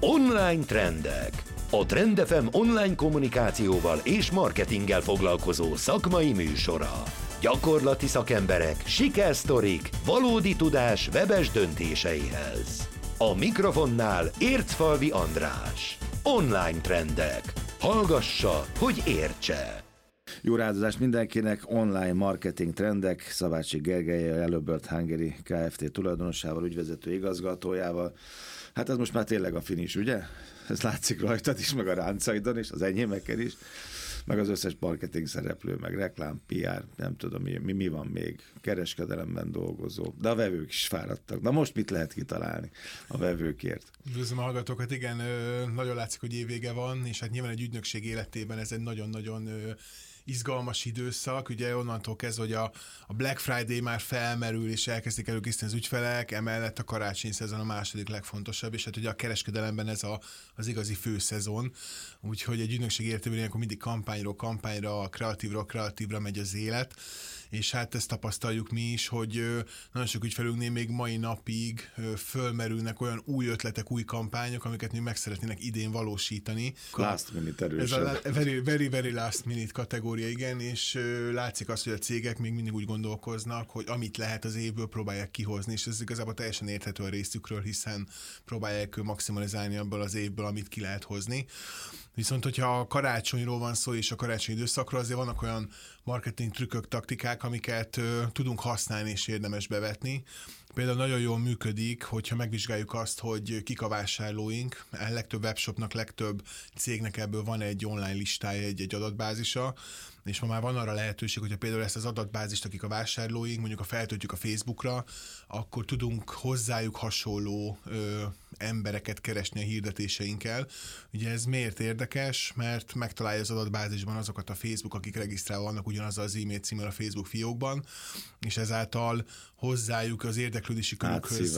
Online trendek. A Trend FM online kommunikációval és marketinggel foglalkozó szakmai műsora. Gyakorlati szakemberek, sikersztorik, valódi tudás webes döntéseihez. A mikrofonnál Ércfalvi András. Online trendek. Hallgassa, hogy értse! Jó rádozást mindenkinek, online marketing trendek, Szabácsi Gergellyel, Yellow Bird Hungary Kft. Tulajdonosával, ügyvezető igazgatójával. Hát ez most már tényleg a finish, ugye? Ez látszik rajtad is, meg a ráncaidon is, az enyémeken is, meg az összes marketing szereplő, meg reklám, PR, nem tudom mi van még, kereskedelemben dolgozó, de a vevők is fáradtak. Na most mit lehet kitalálni a vevőkért? Üdvözlöm a hallgatókat, igen, nagyon látszik, hogy évvége van, és hát nyilván egy ügynökség életében ez egy nagyon-nagyon izgalmas időszak, ugye onnantól kezdve, hogy a Black Friday már felmerül, és elkezdik előkészíteni az ügyfelek, emellett a karácsonyi szezon a második legfontosabb, és hát ugye a kereskedelemben ez az igazi főszezon, úgyhogy egy ügynökség életében ilyenkor mindig kampányról kampányra, kreatívra megy az élet, és hát ezt tapasztaljuk mi is, hogy nagyon sok ügyfelünknél még mai napig fölmerülnek olyan új ötletek, új kampányok, amiket mi meg szeretnének idén valósítani. Last minute erősen. Ez a very last minute kategória, igen, és látszik az, hogy a cégek még mindig úgy gondolkoznak, hogy amit lehet az évből próbálják kihozni, és ez igazából teljesen érthető a részükről, hiszen próbálják maximalizálni abból az évből, amit ki lehet hozni. Viszont, hogyha a karácsonyról van szó, és a karácsonyi időszakról, azért vannak olyan marketing trükkök, taktikák, amiket tudunk használni, és érdemes bevetni. Például nagyon jól működik, hogyha megvizsgáljuk azt, hogy kik a vásárlóink. A legtöbb webshopnak, legtöbb cégnek ebből van egy online listája, egy adatbázisa, és ma már van arra lehetőség, hogyha például ezt az adatbázist, akik a vásárlóink, mondjuk a feltöltjük a Facebookra, akkor tudunk hozzájuk hasonló embereket keresni a hirdetéseinkkel. Ugye ez miért érdekes? Mert megtalálja az adatbázisban azokat a Facebook, akik regisztrálva vannak ugyanazzal az e-mail címmel a Facebook fiókban, és ezáltal hozzájuk az érdeklődési körükhöz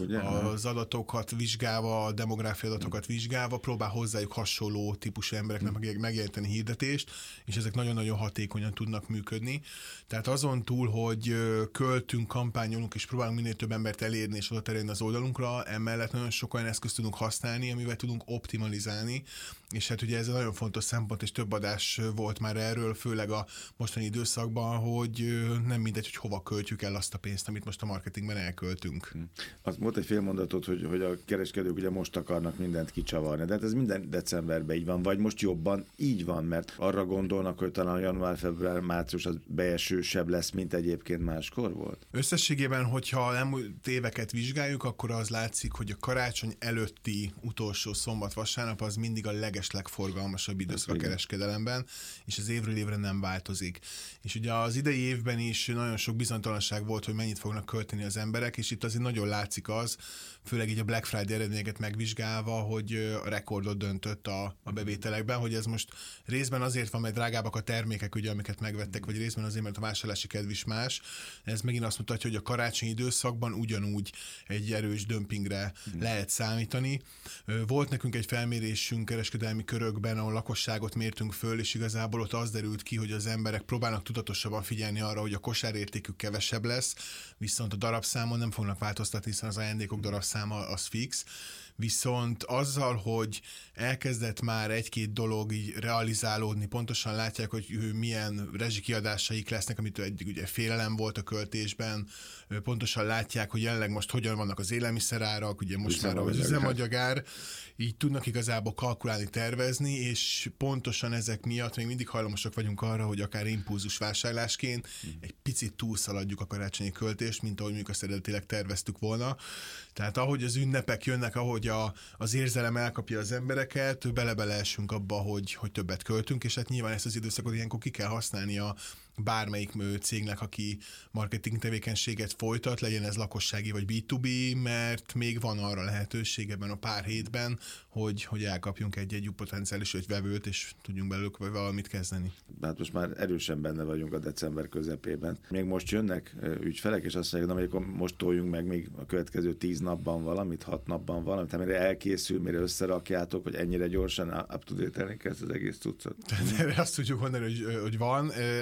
az adatokat vizsgálva, a demográfiai adatokat vizsgálva, próbál hozzájuk hasonló típusú embereknek megjelenteni hirdetést, és ezek nagyon-nagyon hatékonyan tudnak működni. Tehát azon túl, hogy költünk, kampányolunk, és próbálunk minél több embert elérni, és oda terelni az oldalunkra, emellett nagyon sok olyan eszközt tudunk használni, amivel tudunk optimalizálni, és hát ugye ez egy nagyon fontos szempont, és több adás volt már erről, főleg a mostani időszakban, hogy nem mindegy, hogy hova költjük el azt a pénzt, amit most a marketingben elköltünk. Azt mondta egy fél mondatot, hogy a kereskedők ugye most akarnak mindent kicsavarni, de hát ez minden decemberben így van, vagy most jobban így van, mert arra gondolnak, hogy talán január, február, március az beesősebb lesz, mint egyébként máskor volt? Összességében, hogyha elmúlt éveket vizsgáljuk, akkor az látszik, hogy a karácsony előtti utolsó szombat, vasárnap az mindig a legforgalmasabb időszak a kereskedelemben, és az évről évre nem változik. És ugye az idei évben is nagyon sok bizonytalanság volt, hogy mennyit fognak költeni az emberek, és itt azért nagyon látszik az, főleg így a Black Friday eredményeket megvizsgálva, hogy a rekordot döntött a bevételekben, hogy ez most részben azért van, mert drágábbak a termékek, ugye, amiket megvettek, vagy részben azért, mert a vásárlási kedv is más. Ez megint azt mutatja, hogy a karácsonyi időszakban ugyanúgy egy erős dömpingre lehet számítani. Volt nekünk egy felmérésünk kereskedelmi körökben, ahol lakosságot mértünk föl, és igazából ott az derült ki, hogy az emberek próbálnak tudatosabban figyelni arra, hogy a kosárértékük kevesebb lesz, viszont a darabszámon nem fognak változtatni, hiszen az ajándékok darabszáma az fix. Viszont azzal, hogy elkezdett már egy-két dolog így realizálódni, pontosan látják, hogy milyen rezsikiadásaik lesznek, amit ugye félelem volt a költésben, pontosan látják, hogy jelenleg most hogyan vannak az élelmiszerárak, ugye most már az üzemanyagár, így tudnak igazából kalkulálni, tervezni, és pontosan ezek miatt még mindig hajlamosak vagyunk arra, hogy akár impulzus vásárlásként egy picit túlszaladjuk a karácsonyi költést, mint ahogy mondjuk azt eredetileg terveztük volna. Tehát ahogy az ünnepek jönnek, ahogy az érzelem elkapja az embereket, beleesünk abba, hogy többet költünk, és hát nyilván ezt az időszakot ilyenkor ki kell használni a bármelyik cégnek, aki marketing tevékenységet folytat, legyen ez lakossági vagy B2B, mert még van arra lehetőség ebben a pár hétben, hogy elkapjunk egy potenciális vevőt, és tudjunk belőlük valamit kezdeni. Hát most már erősen benne vagyunk a december közepében. Még most jönnek ügyfelek, és azt mondják, hogy akkor most toljunk meg még a következő 10 napban valamit, 6 napban valamit, tehát mire elkészül, mire összerakjátok, hogy ennyire gyorsan up-to-date-elni kezd az egész cuccot. Tehát azt tudjuk mondani, hogy van. Ez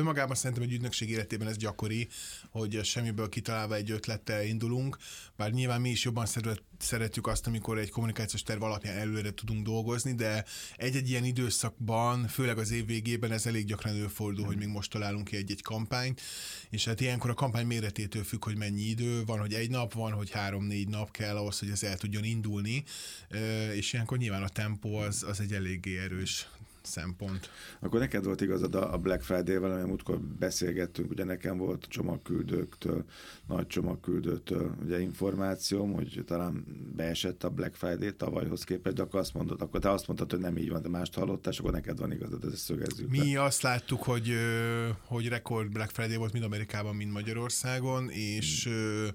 önmagában szerintem egy ügynökség életében ez gyakori, hogy semmiből kitalálva egy ötlettel indulunk, bár nyilván mi is jobban szeretjük azt, amikor egy kommunikációs terv alapján előre tudunk dolgozni, de egy-egy ilyen időszakban, főleg az év végében ez elég gyakran előfordul, hogy még most találunk ki egy-egy kampányt, és hát ilyenkor a kampány méretétől függ, hogy mennyi idő, van, hogy 1 nap, van, hogy 3-4 nap kell ahhoz, hogy ez el tudjon indulni, és ilyenkor nyilván a tempó az egy eléggé erős szempont. Akkor neked volt igazad a Black Friday-vel, amely múltkor beszélgettünk, ugye nekem volt csomagküldőktől, nagy csomagküldőtől ugye információm, hogy talán beesett a Black Friday tavalyhoz képest, de akkor te azt mondtad, hogy nem így van, de mást hallottál, és akkor neked van igazad, ezt szögezzük. Mi azt láttuk, hogy rekord Black Friday volt mind Amerikában, mind Magyarországon, és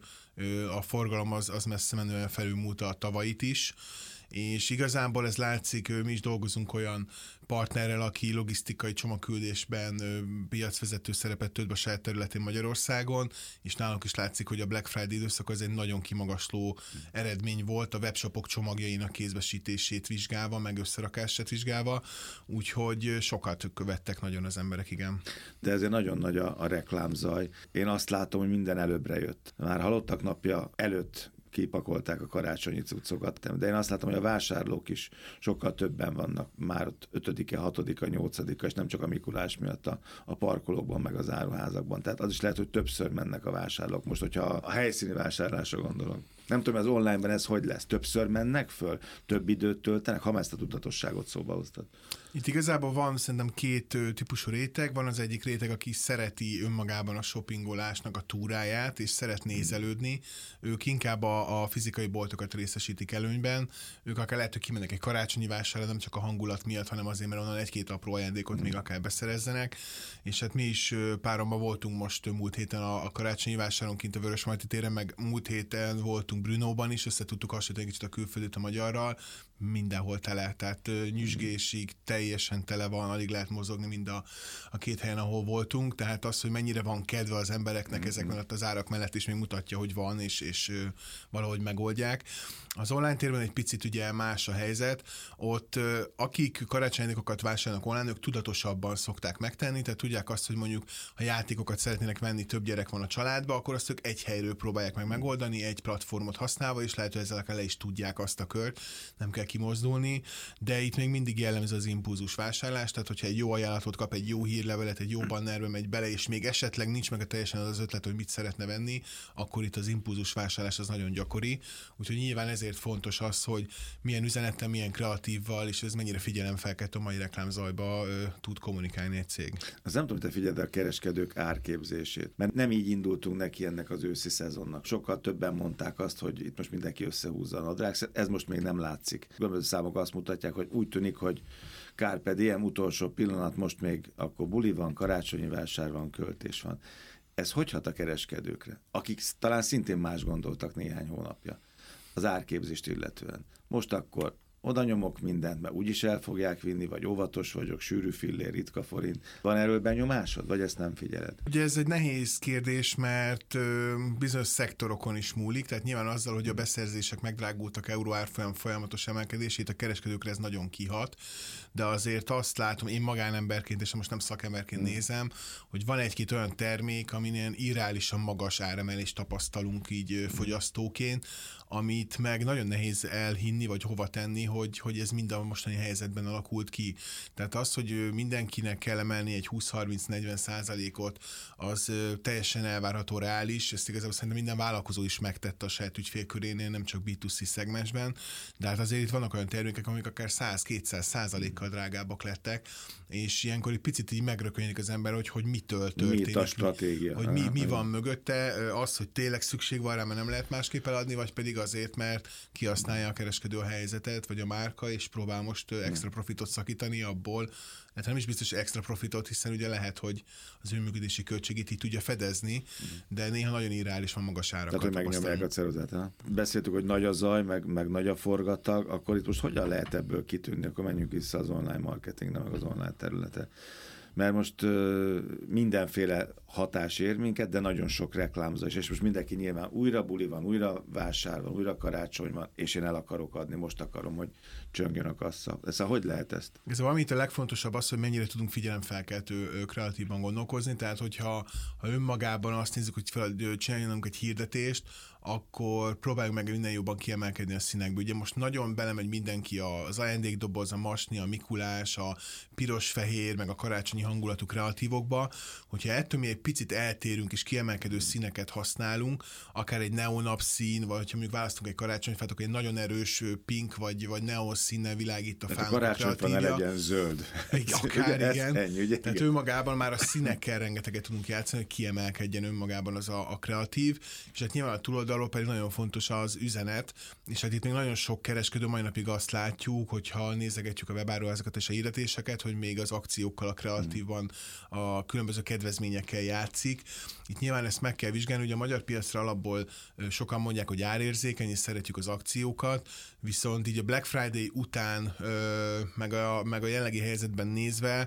a forgalom az messze menően felülmúlta a tavalyit is, és igazából ez látszik, mi is dolgozunk olyan partnerrel, aki logisztikai csomagküldésben piacvezető szerepet tölt be a saját területén Magyarországon, és nálunk is látszik, hogy a Black Friday időszak az egy nagyon kimagasló eredmény volt a webshopok csomagjainak kézbesítését vizsgálva, meg összerakását vizsgálva, úgyhogy sokat követtek nagyon az emberek, igen. De ezért nagyon nagy a reklámzaj. Én azt látom, hogy minden előbbre jött. Már halottak napja előtt kipakolták a karácsonyi cuccokat, de én azt látom, hogy a vásárlók is sokkal többen vannak már ott 5-e, 6-a, 8-a, és nem csak a Mikulás miatt a parkolókban, meg az áruházakban. Tehát az is lehet, hogy többször mennek a vásárlók. Most, hogyha a helyszíni vásárlásra gondolok. Nem tudom, az online-ben ez hogy lesz? Többször mennek föl? Több időt töltenek? Ha ezt a tudatosságot szóba hoztad. Itt igazából van szerintem 2 típusú réteg. Van az egyik réteg, aki szereti önmagában a shoppingolásnak a túráját, és szeret nézelődni. Ők inkább a fizikai boltokat részesítik előnyben. Ők akár lehet, hogy kimennek egy karácsonyi vásárra, nem csak a hangulat miatt, hanem azért, mert onnan 1-2 apró ajándékot még akár beszerezzenek. És hát mi is páromban voltunk most múlt héten a karácsonyi vásáron kint a Vörösmarty téren, meg múlt héten voltunk Brunóban is, össze tudtuk hasonlítani kicsit a külföldit a magyarral, mindenhol tele, tehát nyüzsgésig teljesen tele van, alig lehet mozogni mind a 2 helyen, ahol voltunk, tehát az, hogy mennyire van kedve az embereknek ezek mellett az árak mellett is még mutatja, hogy van, és valahogy megoldják. Az online térben egy picit ugye más a helyzet, ott akik karácsonyajándékokat vásárolnak online, ők tudatosabban szokták megtenni, tehát tudják azt, hogy mondjuk ha játékokat szeretnének venni, több gyerek van a családba, akkor azt ők egy helyről próbálják meg megoldani, egy platformot használva, és lehet, hogy ezzel le is tudják azt a kört, nem kell kimozdulni, de itt még mindig jellemző az impulzus vásárlás, tehát hogyha egy jó ajánlatot kap, egy jó hírlevelet, egy jó bannerbe megy bele, és még esetleg nincs meg teljesen az ötlet, hogy mit szeretne venni, akkor itt az impulzus vásárlás az nagyon gyakori, úgyhogy nyilván ezért fontos az, hogy milyen üzenettel, milyen kreatívval, és ez mennyire figyelemfelkeltő a mai reklámzajba tud kommunikálni egy cég. Az nem tudom, hogy te figyeld a kereskedők árképzését, mert nem így indultunk neki ennek az őszi szezonnak. Sokkal többen mondták azt, hogy itt most mindenki összehúzza a nadrág, ez most még nem látszik. Különböző számok azt mutatják, hogy úgy tűnik, hogy Carpe diem, utolsó pillanat, most még akkor buli van, karácsonyi vásár van, költés van. Ez hogy hat a kereskedőkre? Akik talán szintén más gondoltak néhány hónapja az árképzést illetően. Most akkor oda nyomok mindent, mert úgyis el fogják vinni, vagy óvatos vagyok, sűrű fillér, ritka forint. Van erről benyomásod, vagy ezt nem figyeled? Ugye ez egy nehéz kérdés, mert bizonyos szektorokon is múlik, tehát nyilván azzal, hogy a beszerzések megdrágultak, euróárfolyam folyamatos emelkedését, a kereskedőkre ez nagyon kihat, de azért azt látom, én magánemberként, és most nem szakemberként nézem, hogy van egy-két olyan termék, amin ilyen irreálisan magas áremelést tapasztalunk így fogyasztóként, amit meg nagyon nehéz elhinni, vagy hova tenni, hogy ez mind a mostani helyzetben alakult ki. Tehát az, hogy mindenkinek kell emelni egy 20-30-40%-ot, az teljesen elvárható, reális, ezt igazából szerintem minden vállalkozó is megtette a saját ügyfélkörénél, nem csak B2C szegmensben, de hát azért itt vannak olyan termékek, amik akár 100-200%-kal drágábbak lettek, és ilyenkor egy picit így megrökönyödik az ember, hogy mitől történik. Mi a stratégia? Hogy mi van mögötte, az, hogy tényleg szükség van rá, mert nem lehet másképp eladni, vagy pedig azért, mert kihasználja a kereskedő a helyzetet, vagy a márka, és próbál most extra profitot szakítani abból. Hát nem is biztos extra profitot, hiszen ugye lehet, hogy az önműködési költségét így tudja fedezni, de néha nagyon irreális van magas árakat. Tehát, hogy megnyomják a ceruzát. Beszéltük, hogy nagy a zaj, meg nagy a forgatag, akkor itt most hogyan lehet ebből kitűnni? Akkor menjünk vissza az online marketingre, meg az online területe. mert most mindenféle hatás ér minket, de nagyon sok reklámozás, és most mindenki nyilván újra buli van, újra vásár van, újra karácsony van, és én el akarok adni, most akarom, hogy csöngjön a kassa. Szóval hogy lehet ezt? Ez valamit a legfontosabb az, hogy mennyire tudunk figyelemfelkeltő kreatívan gondolkozni, tehát hogyha önmagában azt nézzük, hogy csináljunk egy hirdetést, akkor próbáljuk meg minden jobban kiemelkedni a színekből. Ugye most nagyon belemegy mindenki az ajándékdoboz, a masni, a Mikulás, a piros-fehér, meg a karácsonyi hangulatú kreatívokba, hogyha ettől mi egy picit eltérünk és kiemelkedő színeket használunk, akár egy neonapszín, vagy ha mondjuk választunk egy karácsonyfát, akkor egy nagyon erős pink vagy neon színnel világít a fának a kreatívja. Ne legyen zöld. Akár igen. Ennyi, ugye? Tehát önmagában már a színekkel rengeteget tudunk játszani, hogy kiemelkedjen önmagában az a kreatív, és hát nyilván a túloldalról pedig nagyon fontos az üzenet, és hát itt még nagyon sok kereskedő mai napig azt látjuk, hogyha nézegetjük a webáruházakat és a hirdetéseket, hogy még az akciókkal, a kreatívban, a különböző kedvezményekkel játszik. Itt nyilván ezt meg kell vizsgálni, hogy a magyar piacra alapból sokan mondják, hogy árérzékeny, és szeretjük az akciókat, viszont így a Black Friday után, meg a jelenlegi helyzetben nézve,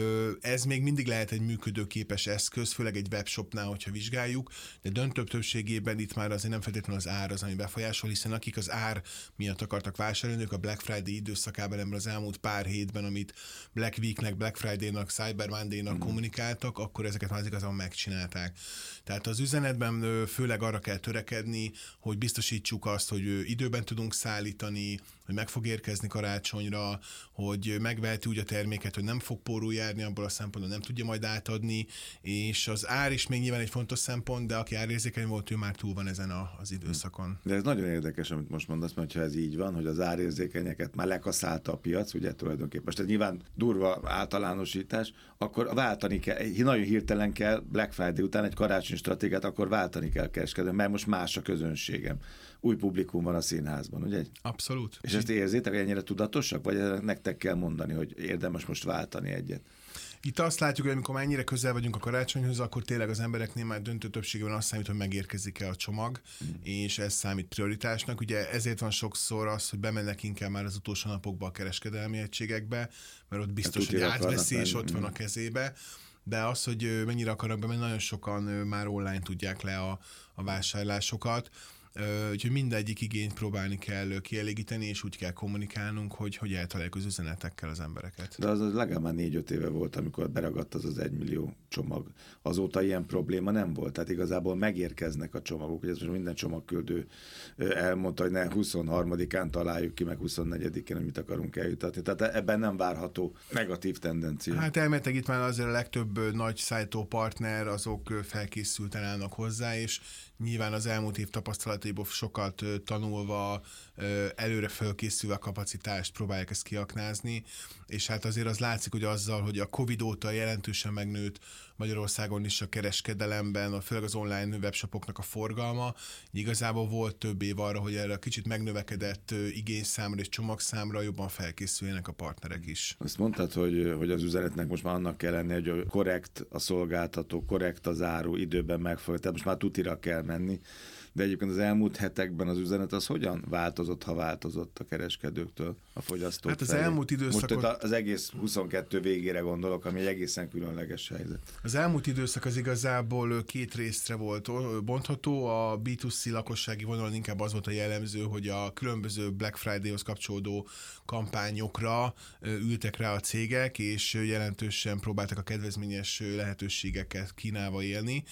ez még mindig lehet egy működőképes eszköz, főleg egy webshopnál, hogyha vizsgáljuk, de döntőbb többségében itt már azért nem feltétlenül az ár az, ami befolyásol, hiszen akik az ár miatt akartak vásárolni, ők a Black Friday időszakában, ebben az elmúlt pár hétben, amit Black Weeknek, Black Friday-nak, Cyber Monday-nak kommunikáltak, akkor ezeket már igazán megcsinálták. Tehát az üzenetben főleg arra kell törekedni, hogy biztosítsuk azt, hogy időben tudunk szállítani, hogy meg fog érkezni karácsonyra, hogy megveheti úgy a terméket, hogy nem fog pórul járni, abból a szempontból nem tudja majd átadni, és az ár is még nyilván egy fontos szempont, de aki árérzékeny volt, ő már túl van ezen az időszakon. De ez nagyon érdekes, amit most mondasz, mert ha ez így van, hogy az árérzékenyeket már lekaszálta a piac, ugye tulajdonképpen. Most ez nyilván durva általánosítás, akkor váltani kell, nagyon hirtelen kell Black Friday után egy karácsonyi stratégiát, akkor váltani kell kereskedni, mert most más a közönségem. Új publikum van a színházban, ugye? Abszolút. És ezt érzitek, hogy ennyire tudatosak? Vagy nektek kell mondani, hogy érdemes most váltani egyet? Itt azt látjuk, hogy amikor ennyire közel vagyunk a karácsonyhoz, akkor tényleg az embereknél már döntő többségében azt számít, hogy megérkezik-e a csomag, és ez számít prioritásnak. Ugye ezért van sokszor az, hogy bemennek inkább már az utolsó napokba a kereskedelmi egységekbe, mert ott biztos, hogy átveszi, és ott van a kezébe. De az, hogy mennyire akarnak bemenni, nagyon sokan már online tudják le a vásárlásokat. Úgyhogy mindegyik igényt próbálni kell kielégíteni, és úgy kell kommunikálnunk, hogy eltaláljuk az üzenetekkel az embereket. De az legalább már 4-5 éve volt, amikor beragadt az 1 millió csomag. Azóta ilyen probléma nem volt, tehát igazából megérkeznek a csomagok, hogy ez most minden csomagküldő elmondta, hogy ne 23-án találjuk ki, meg 24-én, amit akarunk eljutatni. Tehát ebben nem várható negatív tendencia. Hát elméletileg itt már azért a legtöbb nagy szállítópartner, azok felkészülten állnak hozzá, és nyilván az elmúlt év tapasztalataiból sokat tanulva, előre fölkészülve a kapacitást próbálják ezt kiaknázni, és hát azért az látszik, hogy azzal, hogy a Covid óta jelentősen megnőtt Magyarországon is a kereskedelemben, főleg az online webshopoknak a forgalma, igazából volt több év arra, hogy erre a kicsit megnövekedett igényszámra és csomagszámra jobban felkészüljenek a partnerek is. Azt mondtad, hogy az üzenetnek most már annak kell lenni, hogy korrekt a szolgáltató, korrekt az áru, időben megfog, tehát most már tutira kell menni. De egyébként az elmúlt hetekben az üzenet az hogyan változott, ha változott a kereskedőktől, a fogyasztók Hát az felé? elmúlt időszakot... Most az egész 22 végére gondolok, ami egy egészen különleges helyzet. Az elmúlt időszak az igazából két részre volt bontható. A B2C lakossági vonalon inkább az volt a jellemző, hogy a különböző Black Friday-hoz kapcsolódó kampányokra ültek rá a cégek, és jelentősen próbáltak a kedvezményes lehetőségeket kínálva élni.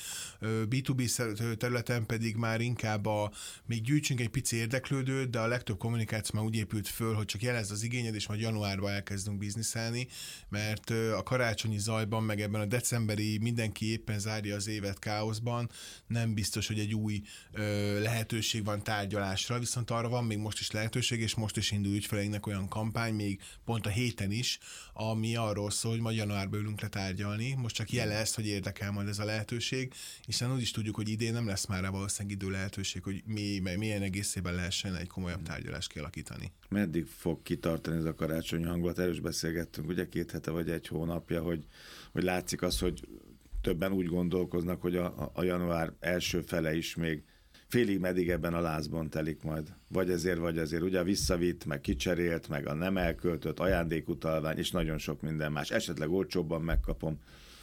B2B területen pedig már inkább még gyűjtsünk egy pici érdeklődőt, de a legtöbb kommunikáció már úgy épült föl, hogy csak jelezd az igényed, és majd januárban elkezdünk bizniszelni, mert a karácsonyi zajban, meg ebben a decemberi mindenki éppen zárja az évet káoszban, nem biztos, hogy egy új lehetőség van tárgyalásra, viszont arra van még most is lehetőség, és most is indul ügyfeleinknek olyan kampány, még pont a héten is, ami arról szól, hogy majd januárban ülünk le tárgyalni. Most csak jelez, hogy érdekel majd ez a lehetőség, hiszen úgy is tudjuk, hogy idén nem lesz már valószínűleg idő lehetőség, hogy milyen egészében lehessen egy komolyabb tárgyalást kialakítani. Meddig fog kitartani ez a karácsonyi hangulat? Erről is beszélgettünk, ugye 2 hete vagy 1 hónapja, hogy látszik az, hogy többen úgy gondolkoznak, hogy a január első fele is még félig meddig ebben a lázban telik majd. Vagy ezért, ugye a visszavitt, meg kicserélt, meg a nem elköltött ajándékutalvány, és nagyon sok minden más. Esetleg olcsóbban megkapom.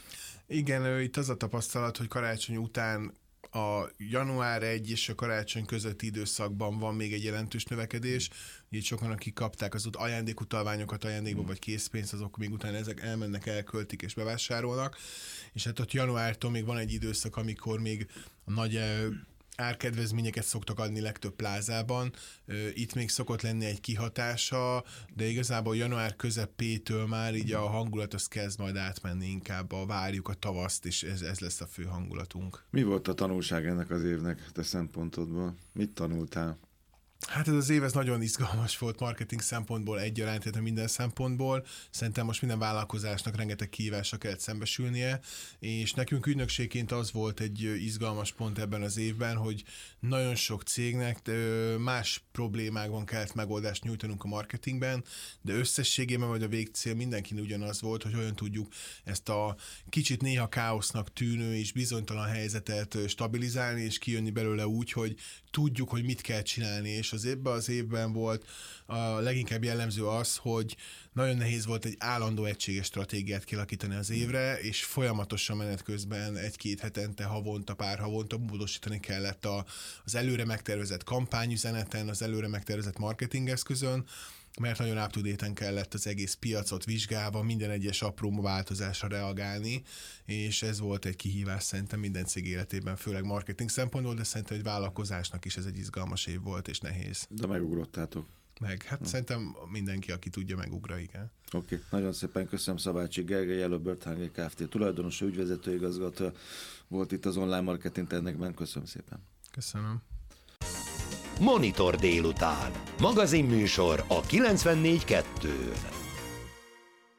Igen, itt az a tapasztalat, hogy karácsony után a január 1 és a karácsony közötti időszakban van még egy jelentős növekedés. Így sokan, akik kapták az ajándékutalványokat ajándékba, vagy készpénzt, azok még utána ezek elmennek, elköltik és bevásárolnak. És hát ott januártól még van egy időszak, amikor még a nagy árkedvezményeket szoktak adni legtöbb plázában. Itt még szokott lenni egy kihatása, de igazából január közepétől már így a hangulat az kezd majd átmenni inkább, várjuk a tavaszt, és ez lesz a fő hangulatunk. Mi volt a tanulság ennek az évnek te szempontodból? Mit tanultál? Hát ez az év ez nagyon izgalmas volt marketing szempontból egyaránt, tehát minden szempontból. Szerintem most minden vállalkozásnak rengeteg kihívásra kellett szembesülnie, és nekünk ügynökségként az volt egy izgalmas pont ebben az évben, hogy nagyon sok cégnek más problémákban kellett megoldást nyújtanunk a marketingben, de összességében vagy a végcél mindenkinek ugyanaz volt, hogy olyan tudjuk ezt a kicsit néha káosznak tűnő és bizonytalan helyzetet stabilizálni, és kijönni belőle úgy, hogy tudjuk, hogy mit kell csinálni, és ebben az évben volt a leginkább jellemző az, hogy nagyon nehéz volt egy állandó egységes stratégiát kialakítani az évre, és folyamatosan menet közben 1-2 hetente, havonta, pár havonta módosítani kellett az előre megtervezett kampányüzeneten, az előre megtervezett marketingeszközön, mert nagyon up-to-date-en kellett az egész piacot vizsgálva, minden egyes apró változásra reagálni, és ez volt egy kihívás szerintem minden cég életében, főleg marketing szempontból, de szerintem egy vállalkozásnak is ez egy izgalmas év volt, és nehéz. De megugrottátok. Szerintem mindenki, aki tudja, megugra, igen. Oké. Nagyon szépen köszönöm Szabácsi Gergely, Yellowbird Hungary Kft. Tulajdonosa, ügyvezető igazgató volt itt az online marketing trendekben. Köszönöm szépen. Köszönöm. Monitor délután. Magazinműsor a 94.2-n.